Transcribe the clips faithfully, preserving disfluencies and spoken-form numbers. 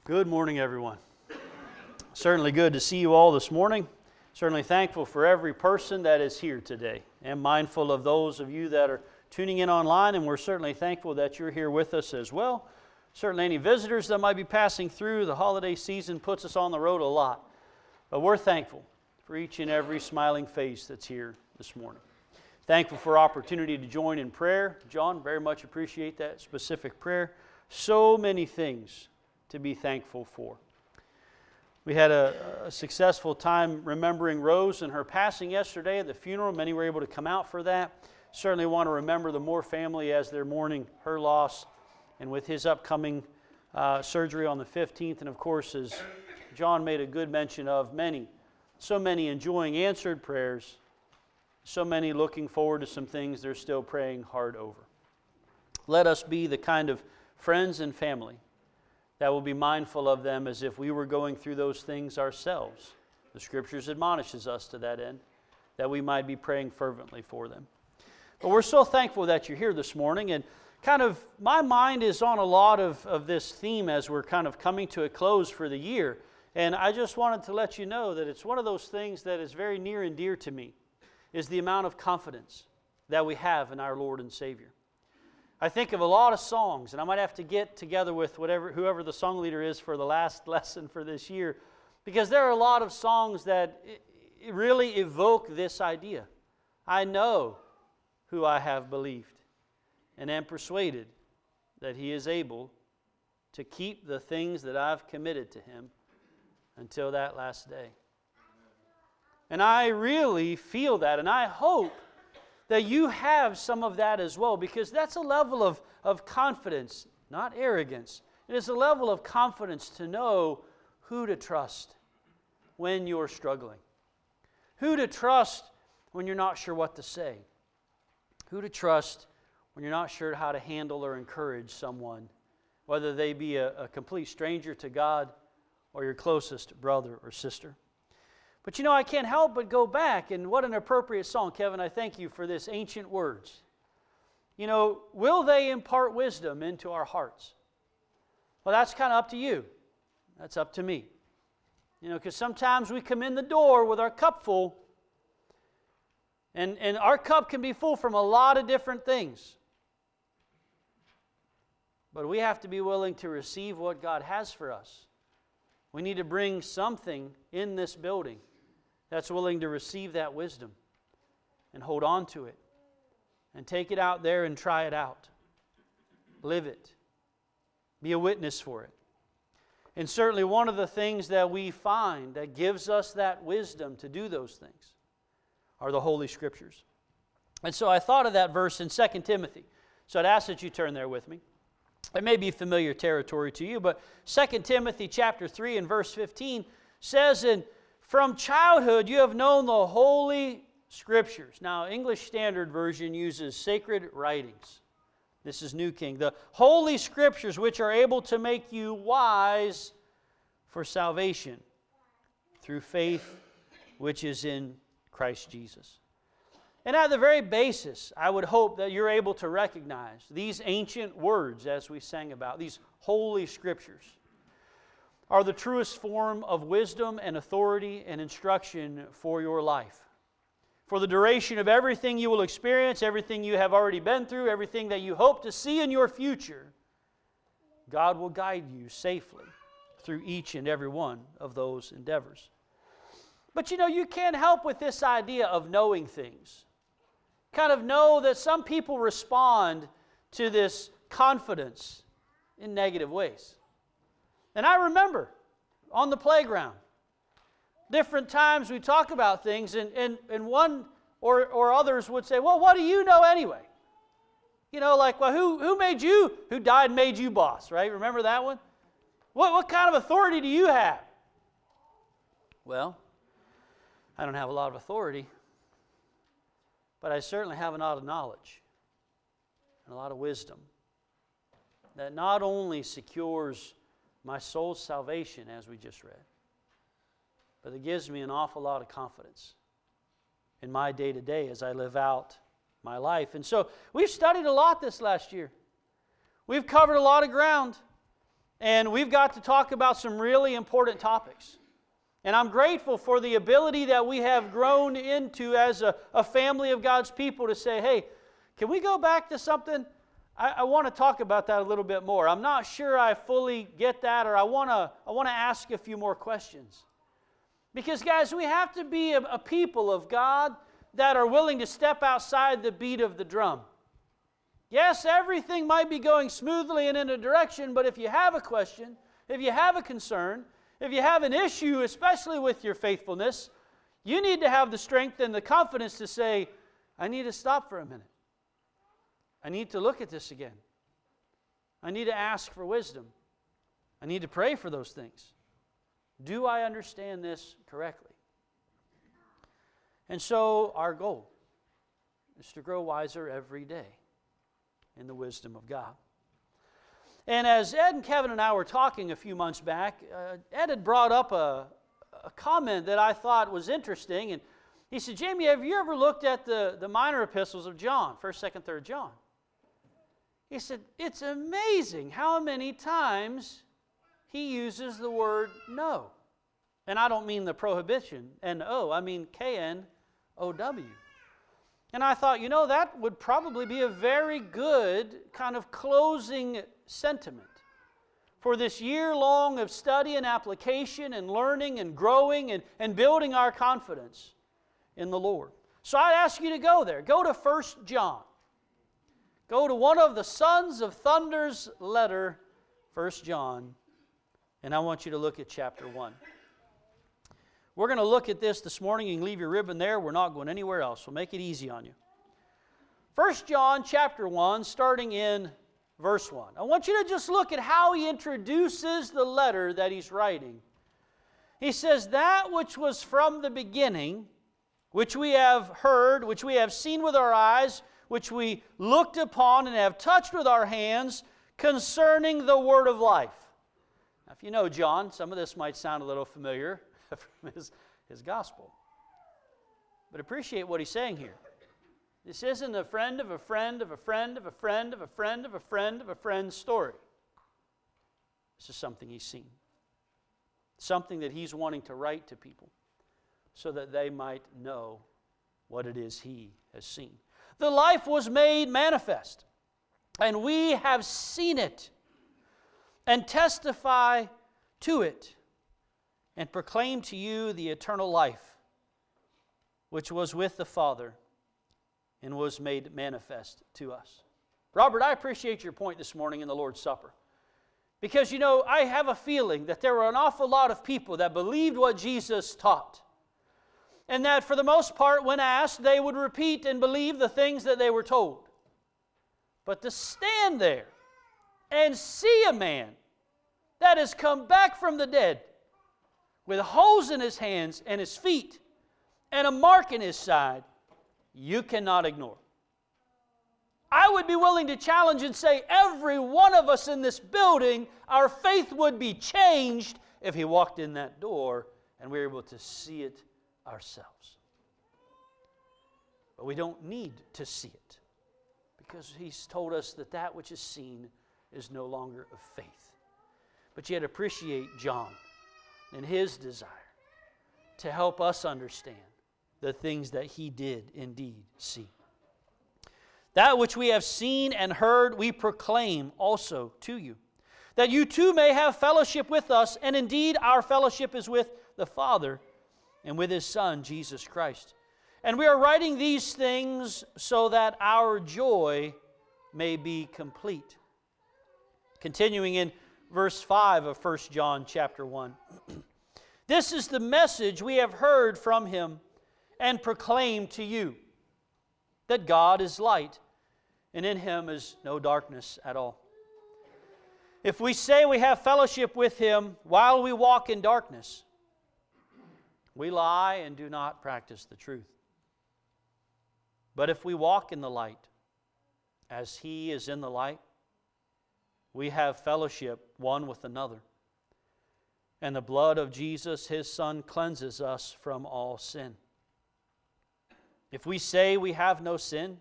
Good morning, everyone. Certainly good to see you all this morning. Certainly thankful for every person that is here today, and mindful of those of you that are tuning in online, and we're certainly thankful that you're here with us as well. Certainly any visitors that might be passing through. The holiday season puts us on the road a lot, but we're thankful for each and every smiling face that's here this morning. Thankful for opportunity to join in prayer. John, very much appreciate that specific prayer. So many things to be thankful for. We had a, a successful time remembering Rose and her passing yesterday at the funeral. Many were able to come out for that. Certainly want to remember the Moore family as they're mourning her loss, and with his upcoming uh, surgery on the fifteenth. And of course, as John made a good mention of, many, so many enjoying answered prayers, so many looking forward to some things they're still praying hard over. Let us be the kind of friends and family that will be mindful of them as if we were going through those things ourselves. The Scriptures admonishes us to that end, that we might be praying fervently for them. But we're so thankful that you're here this morning, and kind of my mind is on a lot of, of this theme as we're kind of coming to a close for the year. And I just wanted to let you know that it's one of those things that is very near and dear to me, is the amount of confidence that we have in our Lord and Savior. I think of a lot of songs, and I might have to get together with whatever whoever the song leader is for the last lesson for this year, because there are a lot of songs that really evoke this idea. I know who I have believed, and am persuaded that He is able to keep the things that I've committed to Him until that last day. And I really feel that, and I hope that you have some of that as well, because that's a level of, of confidence, not arrogance. It is a level of confidence to know who to trust when you're struggling, who to trust when you're not sure what to say, who to trust when you're not sure how to handle or encourage someone, whether they be a, a complete stranger to God or your closest brother or sister. But you know, I can't help but go back, and what an appropriate song. Kevin, I thank you for this, Ancient Words. You know, will they impart wisdom into our hearts? Well, that's kind of up to you. That's up to me. You know, because sometimes we come in the door with our cup full, and, and our cup can be full from a lot of different things. But we have to be willing to receive what God has for us. We need to bring something in this building that's willing to receive that wisdom and hold on to it and take it out there and try it out. Live it. Be a witness for it. And certainly one of the things that we find that gives us that wisdom to do those things are the Holy Scriptures. And so I thought of that verse in Second Timothy. So I'd ask that you turn there with me. It may be familiar territory to you, but Second Timothy chapter three and verse fifteen says, "And from childhood you have known the Holy Scriptures." Now, English Standard Version uses sacred writings. This is New King. "The Holy Scriptures which are able to make you wise for salvation through faith which is in Christ Jesus." And at the very basis, I would hope that you're able to recognize these ancient words as we sang about, these Holy Scriptures, are the truest form of wisdom and authority and instruction for your life. For the duration of everything you will experience, everything you have already been through, everything that you hope to see in your future, God will guide you safely through each and every one of those endeavors. But you know, you can't help with this idea of knowing things. Kind of know that some people respond to this confidence in negative ways. And I remember on the playground, different times we talk about things, and, and, and one or, or others would say, "Well, what do you know anyway?" You know, like, well, who, who made you, who died made you boss, right? Remember that one? What, what kind of authority do you have? Well, I don't have a lot of authority, but I certainly have a lot of knowledge and a lot of wisdom that not only secures my soul's salvation, as we just read, but it gives me an awful lot of confidence in my day-to-day as I live out my life. And so we've studied a lot this last year. We've covered a lot of ground. And we've got to talk about some really important topics. And I'm grateful for the ability that we have grown into as a, a family of God's people to say, hey, can we go back to something? I, I want to talk about that a little bit more. I'm not sure I fully get that, or I want to I want to ask a few more questions. Because, guys, we have to be a, a people of God that are willing to step outside the beat of the drum. Yes, everything might be going smoothly and in a direction, but if you have a question, if you have a concern, if you have an issue, especially with your faithfulness, you need to have the strength and the confidence to say, I need to stop for a minute. I need to look at this again. I need to ask for wisdom. I need to pray for those things. Do I understand this correctly? And so our goal is to grow wiser every day in the wisdom of God. And as Ed and Kevin and I were talking a few months back, uh, Ed had brought up a, a comment that I thought was interesting. And he said, Jamie, have you ever looked at the, the minor epistles of John, first, second, third John? He said, it's amazing how many times he uses the word no. And I don't mean the prohibition, N O, I mean K N O W. And I thought, you know, that would probably be a very good kind of closing sentiment for this year long of study and application and learning and growing and, and building our confidence in the Lord. So I'd ask you to go there. Go to First John. Go to one of the sons of thunder's letter, First John, and I want you to look at chapter one. We're going to look at this this morning. You can leave your ribbon there. We're not going anywhere else. We'll make it easy on you. First John chapter one, starting in verse one. I want you to just look at how he introduces the letter that he's writing. He says, that which was from the beginning, which we have heard, which we have seen with our eyes, which we looked upon and have touched with our hands, concerning the word of life. Now, if you know John, some of this might sound a little familiar from his, his gospel. But appreciate what he's saying here. This isn't a friend of a friend of a friend of a friend of a friend of a friend of a friend's story. This is something he's seen. Something that he's wanting to write to people so that they might know what it is he has seen. The life was made manifest, and we have seen it and testify to it, and proclaim to you the eternal life, which was with the Father and was made manifest to us. Robert, I appreciate your point this morning in the Lord's Supper. Because, you know, I have a feeling that there were an awful lot of people that believed what Jesus taught. And that for the most part, when asked, they would repeat and believe the things that they were told. But to stand there and see a man that has come back from the dead with holes in his hands and his feet and a mark in his side, you cannot ignore. I would be willing to challenge and say every one of us in this building, our faith would be changed if he walked in that door and we were able to see it ourselves. But we don't need to see it, because he's told us that that which is seen is no longer of faith. But yet appreciate John and his desire to help us understand the things that he did indeed see. That which we have seen and heard we proclaim also to you, that you too may have fellowship with us, and indeed our fellowship is with the Father and with His Son, Jesus Christ. And we are writing these things so that our joy may be complete. Continuing in verse five of First John chapter one. This is the message we have heard from Him and proclaimed to you, that God is light, and in Him is no darkness at all. If we say we have fellowship with Him while we walk in darkness, we lie and do not practice the truth. But if we walk in the light, as He is in the light, we have fellowship one with another. And the blood of Jesus, His Son, cleanses us from all sin. If we say we have no sin,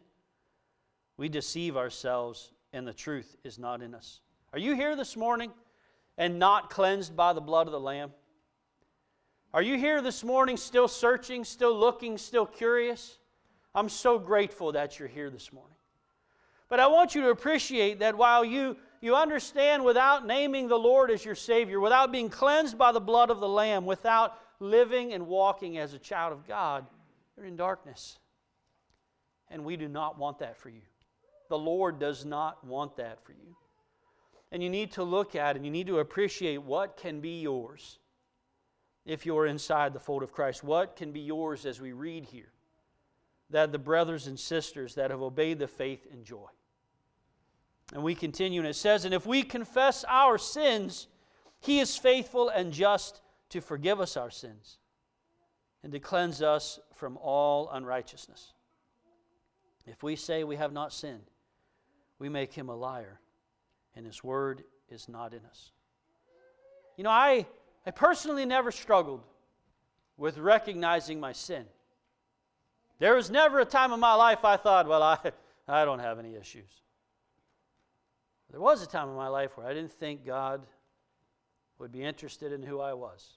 we deceive ourselves, and the truth is not in us. Are you here this morning and not cleansed by the blood of the Lamb? Are you here this morning still searching, still looking, still curious? I'm so grateful that you're here this morning. But I want you to appreciate that while you, you understand without naming the Lord as your Savior, without being cleansed by the blood of the Lamb, without living and walking as a child of God, you're in darkness. And we do not want that for you. The Lord does not want that for you. And you need to look at and you need to appreciate what can be yours if you're inside the fold of Christ. What can be yours as we read here that the brothers and sisters that have obeyed the faith enjoy. And we continue, and it says, and if we confess our sins, He is faithful and just to forgive us our sins and to cleanse us from all unrighteousness. If we say we have not sinned, we make Him a liar, and His word is not in us. You know, I, I personally never struggled with recognizing my sin. There was never a time in my life I thought, well, I, I don't have any issues. There was a time in my life where I didn't think God would be interested in who I was.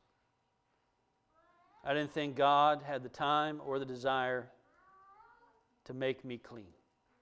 I didn't think God had the time or the desire to make me clean.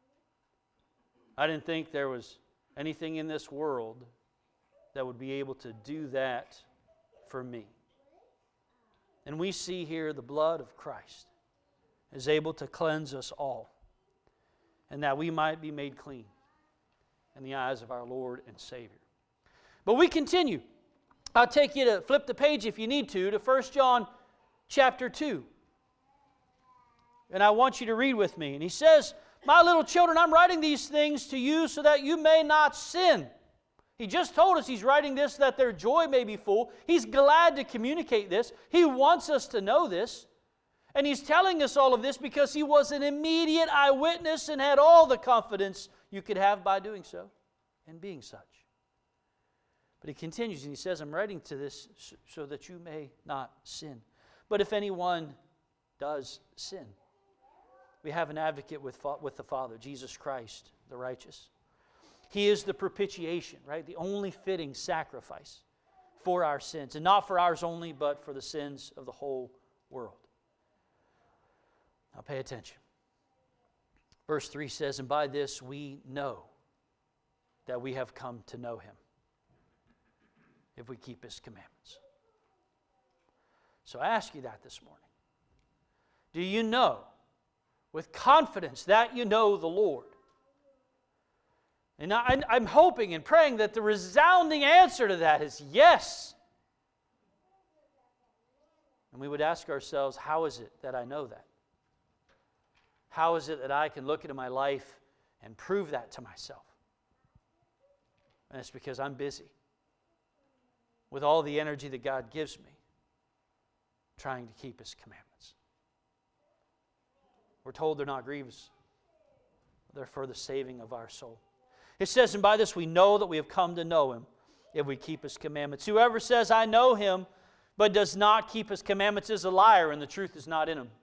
I didn't think there was anything in this world that would be able to do that for me. And we see here the blood of Christ is able to cleanse us all, and that we might be made clean in the eyes of our Lord and Savior. But we continue. I'll take you to flip the page if you need to, to First John chapter two. And I want you to read with me. And he says, my little children, I'm writing these things to you so that you may not sin. He just told us he's writing this that their joy may be full. He's glad to communicate this. He wants us to know this. And he's telling us all of this because he was an immediate eyewitness and had all the confidence you could have by doing so and being such. But he continues and he says, I'm writing to this so that you may not sin. But if anyone does sin, we have an advocate with, with the Father, Jesus Christ, the righteous. He is the propitiation, right? The only fitting sacrifice for our sins. And not for ours only, but for the sins of the whole world. Now pay attention. Verse three says, and by this we know that we have come to know Him, if we keep His commandments. So I ask you that this morning. Do you know with confidence that you know the Lord? And I, I'm hoping and praying that the resounding answer to that is yes. And we would ask ourselves, how is it that I know that? How is it that I can look into my life and prove that to myself? And it's because I'm busy with all the energy that God gives me trying to keep His commandments. We're told they're not grievous. They're for the saving of our soul. It says, and by this we know that we have come to know Him, if we keep His commandments. Whoever says, I know Him, but does not keep His commandments is a liar, and the truth is not in him.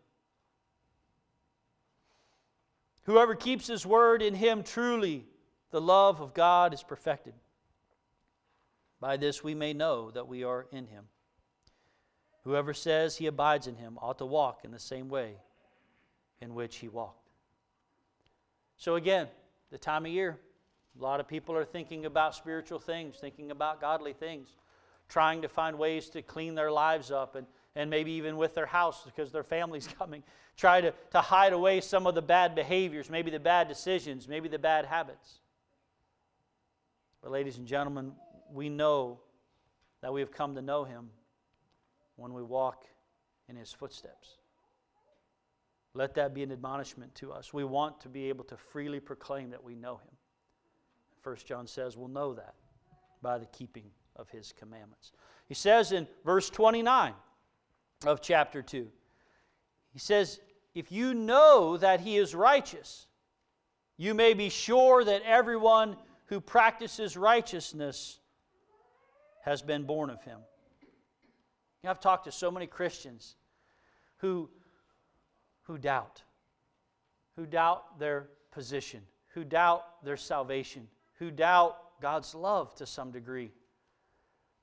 Whoever keeps His word, in him truly the love of God is perfected. By this we may know that we are in Him. Whoever says he abides in Him ought to walk in the same way in which He walked. So again, the time of year, a lot of people are thinking about spiritual things, thinking about godly things, trying to find ways to clean their lives up, and, and maybe even with their house because their family's coming. Try to, to hide away some of the bad behaviors, maybe the bad decisions, maybe the bad habits. But ladies and gentlemen, we know that we have come to know Him when we walk in His footsteps. Let that be an admonishment to us. We want to be able to freely proclaim that we know Him. First John says we'll know that by the keeping of His commandments. He says in verse twenty-nine of chapter two, he says, if you know that He is righteous, you may be sure that everyone who practices righteousness has been born of Him. You know, I've talked to so many Christians who, who doubt, who doubt their position, who doubt their salvation, who doubt God's love to some degree.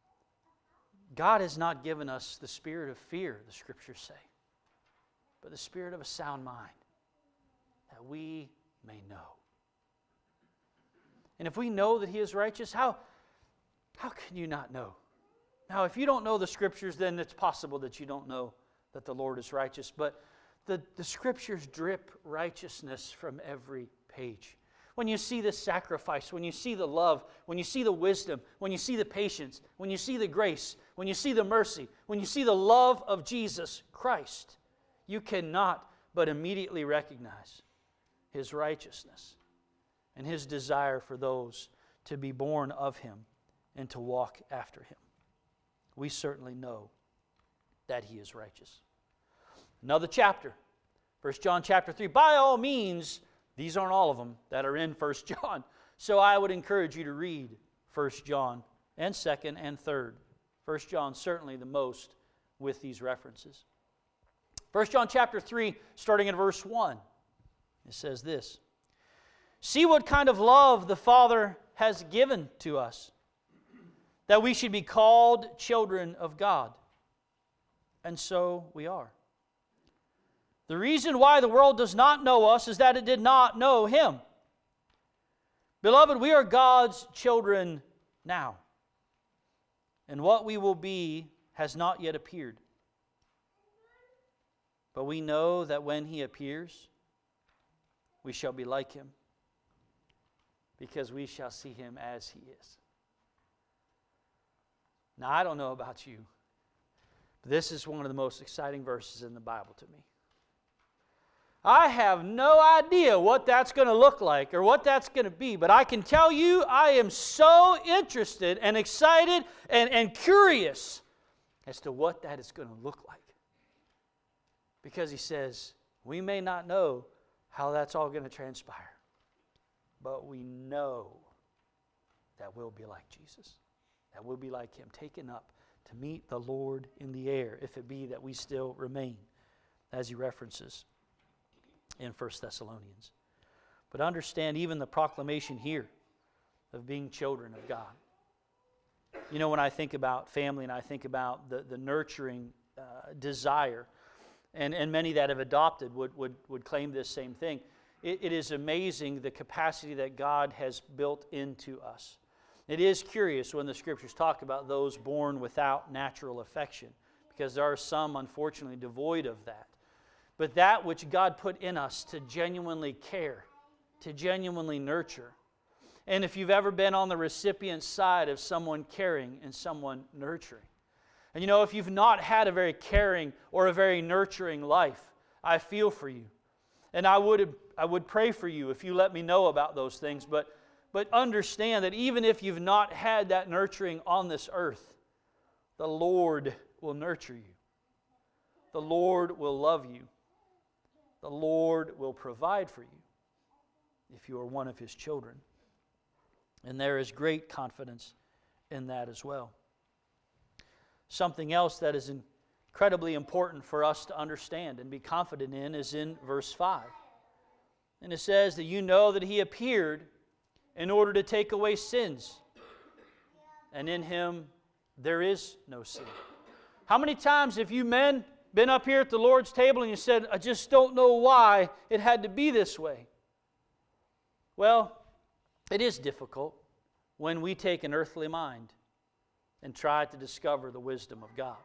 God has not given us the spirit of fear, the Scriptures say, but the spirit of a sound mind, that we may know. And if we know that He is righteous, how, how can you not know? Now, if you don't know the Scriptures, then it's possible that you don't know that the Lord is righteous. But the, the Scriptures drip righteousness from every page. When you see the sacrifice, when you see the love, when you see the wisdom, when you see the patience, when you see the grace, when you see the mercy, when you see the love of Jesus Christ, you cannot but immediately recognize His righteousness and His desire for those to be born of Him and to walk after Him. We certainly know that He is righteous. Another chapter, First John chapter three. By all means, these aren't all of them that are in First John. So I would encourage you to read First John and second and third. First John certainly the most with these references. First John chapter three, starting in verse one. It says this. See what kind of love the Father has given to us, that we should be called children of God. And so we are. The reason why the world does not know us is that it did not know Him. Beloved, we are God's children now, and what we will be has not yet appeared. But we know that when He appears, we shall be like Him, because we shall see Him as He is. Now, I don't know about you, but this is one of the most exciting verses in the Bible to me. I have no idea what that's going to look like or what that's going to be, but I can tell you I am so interested and excited and, and curious as to what that is going to look like. Because He says, we may not know how that's all going to transpire, but we know that we'll be like Jesus, that we'll be like Him, taken up to meet the Lord in the air, if it be that we still remain, as He references in First Thessalonians. But understand even the proclamation here of being children of God. You know, when I think about family and I think about the, the nurturing uh, desire, and, and many that have adopted would, would, would claim this same thing, it, it is amazing the capacity that God has built into us. It is curious when the Scriptures talk about those born without natural affection, because there are some, unfortunately, devoid of that. But that which God put in us to genuinely care, to genuinely nurture. And if you've ever been on the recipient side of someone caring and someone nurturing. And you know, if you've not had a very caring or a very nurturing life, I feel for you. And I would, I would pray for you if you let me know about those things. But, but understand that even if you've not had that nurturing on this earth, the Lord will nurture you. The Lord will love you. The Lord will provide for you if you are one of His children. And there is great confidence in that as well. Something else that is incredibly important for us to understand and be confident in is in verse five. And it says that you know that He appeared in order to take away sins, and in Him there is no sin. How many times have you men been up here at the Lord's table and you said, I just don't know why it had to be this way? Well, it is difficult when we take an earthly mind and try to discover the wisdom of God.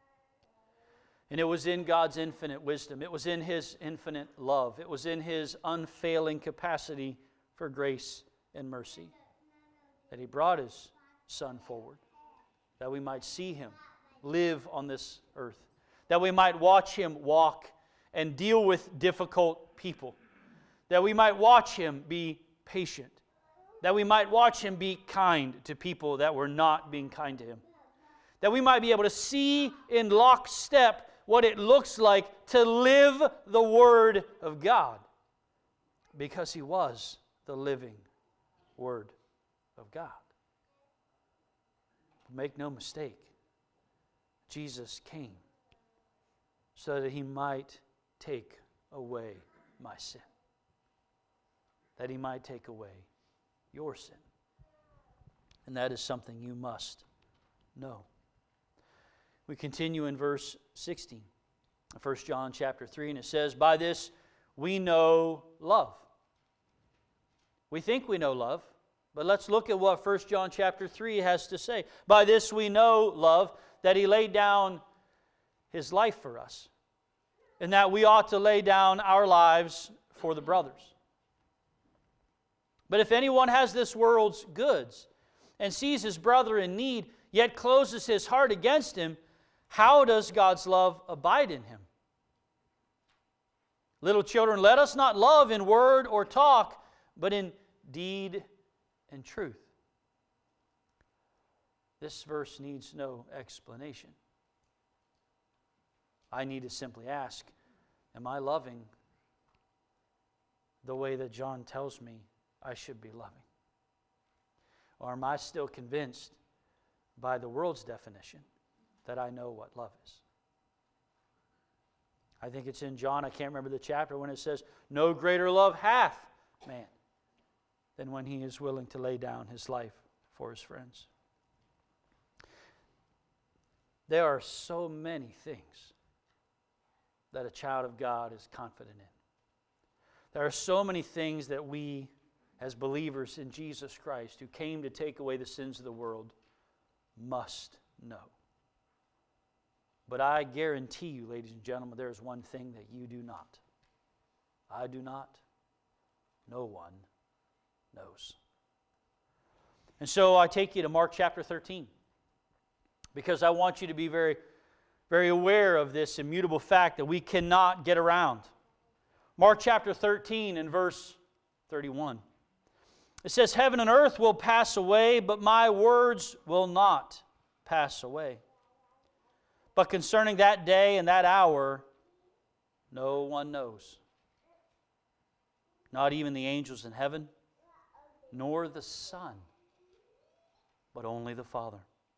And it was in God's infinite wisdom. It was in His infinite love. It was in His unfailing capacity for grace and mercy that He brought His Son forward, that we might see Him live on this earth, that we might watch Him walk and deal with difficult people, that we might watch Him be patient, that we might watch Him be kind to people that were not being kind to Him, that we might be able to see in lockstep what it looks like to live the Word of God, because He was the living Word of God. But make no mistake, Jesus came so that He might take away my sin, that He might take away your sin. And that is something you must know. We continue in verse sixteen. First John chapter three, and it says, "By this we know love." We think we know love, but let's look at what First John chapter three has to say. "By this we know love, that He laid down His life for us, and that we ought to lay down our lives for the brothers. But if anyone has this world's goods, and sees his brother in need, yet closes his heart against him, how does God's love abide in him? Little children, let us not love in word or talk, but in deed and truth." This verse needs no explanation. I need to simply ask, am I loving the way that John tells me I should be loving? Or am I still convinced by the world's definition that I know what love is? I think it's in John, I can't remember the chapter, when it says, "No greater love hath man than when he is willing to lay down his life for his friends." There are so many things that a child of God is confident in. There are so many things that we, as believers in Jesus Christ, who came to take away the sins of the world, must know. But I guarantee you, ladies and gentlemen, there is one thing that you do not. I do not. No one knows. And so I take you to Mark chapter thirteen, because I want you to be very, very aware of this immutable fact that we cannot get around. Mark chapter thirteen and verse thirty-one. It says, "Heaven and earth will pass away, but my words will not pass away. But concerning that day and that hour, no one knows. Not even the angels in heaven, nor the Son, but only the Father."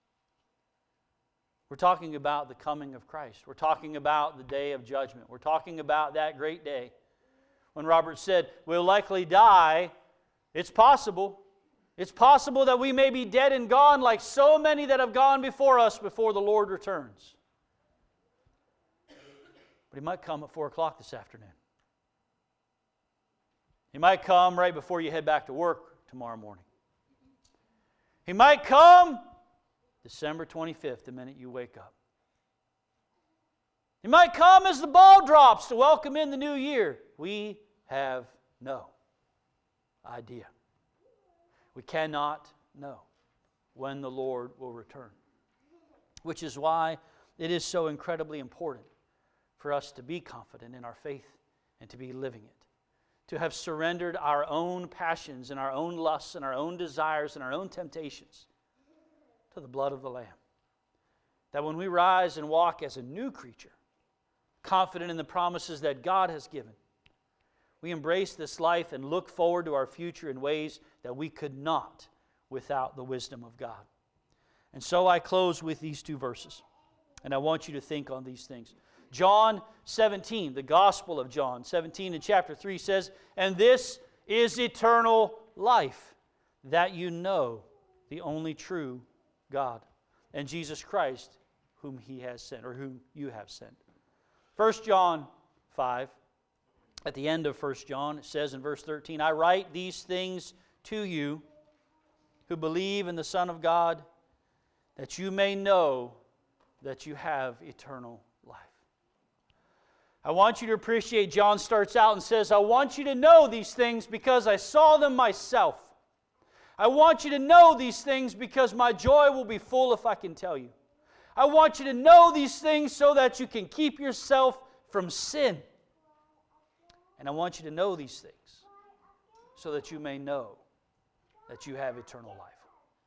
We're talking about the coming of Christ. We're talking about the day of judgment. We're talking about that great day when Robert said, "We'll likely die." It's possible. It's possible that we may be dead and gone like so many that have gone before us before the Lord returns. But He might come at four o'clock this afternoon. He might come right before you head back to work tomorrow morning. He might come December twenty-fifth, the minute you wake up. He might come as the ball drops to welcome in the new year. We have no idea. We cannot know when the Lord will return. Which is why it is so incredibly important for us to be confident in our faith and to be living it. To have surrendered our own passions and our own lusts and our own desires and our own temptations to the blood of the Lamb. That when we rise and walk as a new creature, confident in the promises that God has given, we embrace this life and look forward to our future in ways that we could not without the wisdom of God. And so I close with these two verses, and I want you to think on these things. John seventeen, the Gospel of John seventeen in chapter three says, "And this is eternal life, that you know the only true God, and Jesus Christ, whom He has sent," or whom you have sent. First John five, at the end of First John, it says in verse thirteen, "I write these things to you who believe in the Son of God, that you may know that you have eternal life." I want you to appreciate, John starts out and says, "I want you to know these things because I saw them myself. I want you to know these things because my joy will be full if I can tell you. I want you to know these things so that you can keep yourself from sin. And I want you to know these things so that you may know that you have eternal life."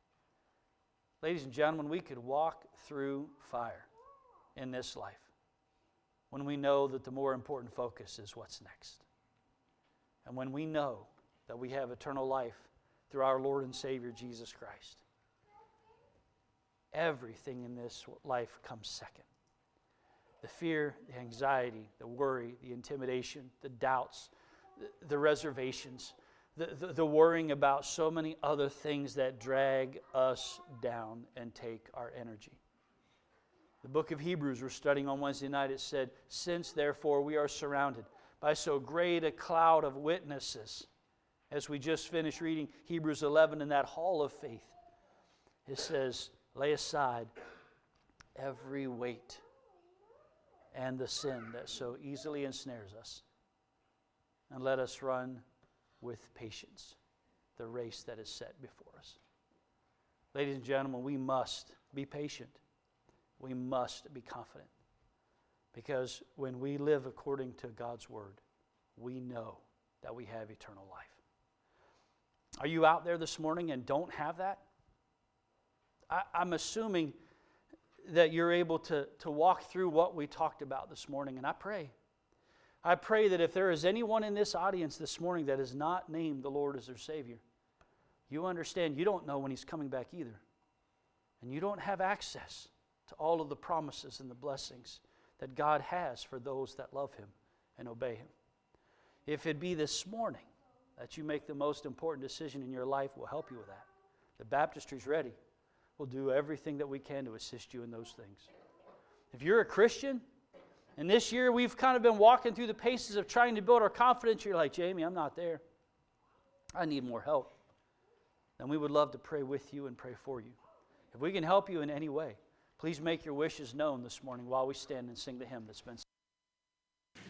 Ladies and gentlemen, we could walk through fire in this life when we know that the more important focus is what's next. And when we know that we have eternal life through our Lord and Savior Jesus Christ, everything in this life comes second. The fear, the anxiety, the worry, the intimidation, the doubts, the, the reservations, the, the, the worrying about so many other things that drag us down and take our energy. The The book of Hebrews we're studying on Wednesday night, it said, since therefore we are surrounded by so great a cloud of witnesses, as we just finished reading Hebrews eleven in that hall of faith, it says, lay aside every weight and the sin that so easily ensnares us, and let us run with patience the race that is set before us. Ladies and gentlemen, we must be patient. We must be confident. Because when we live according to God's Word, we know that we have eternal life. Are you out there this morning and don't have that? I, I'm assuming that you're able to, to walk through what we talked about this morning, and I pray. I pray that if there is anyone in this audience this morning that has not named the Lord as their Savior, you understand you don't know when He's coming back either. And you don't have access to all of the promises and the blessings that God has for those that love Him and obey Him. If it be this morning that you make the most important decision in your life, we'll help you with that. The baptistry's ready. We'll do everything that we can to assist you in those things. If you're a Christian, and this year we've kind of been walking through the paces of trying to build our confidence, you're like, Jamie, I'm not there. I need more help. Then we would love to pray with you and pray for you. If we can help you in any way, please make your wishes known this morning while we stand and sing the hymn that's been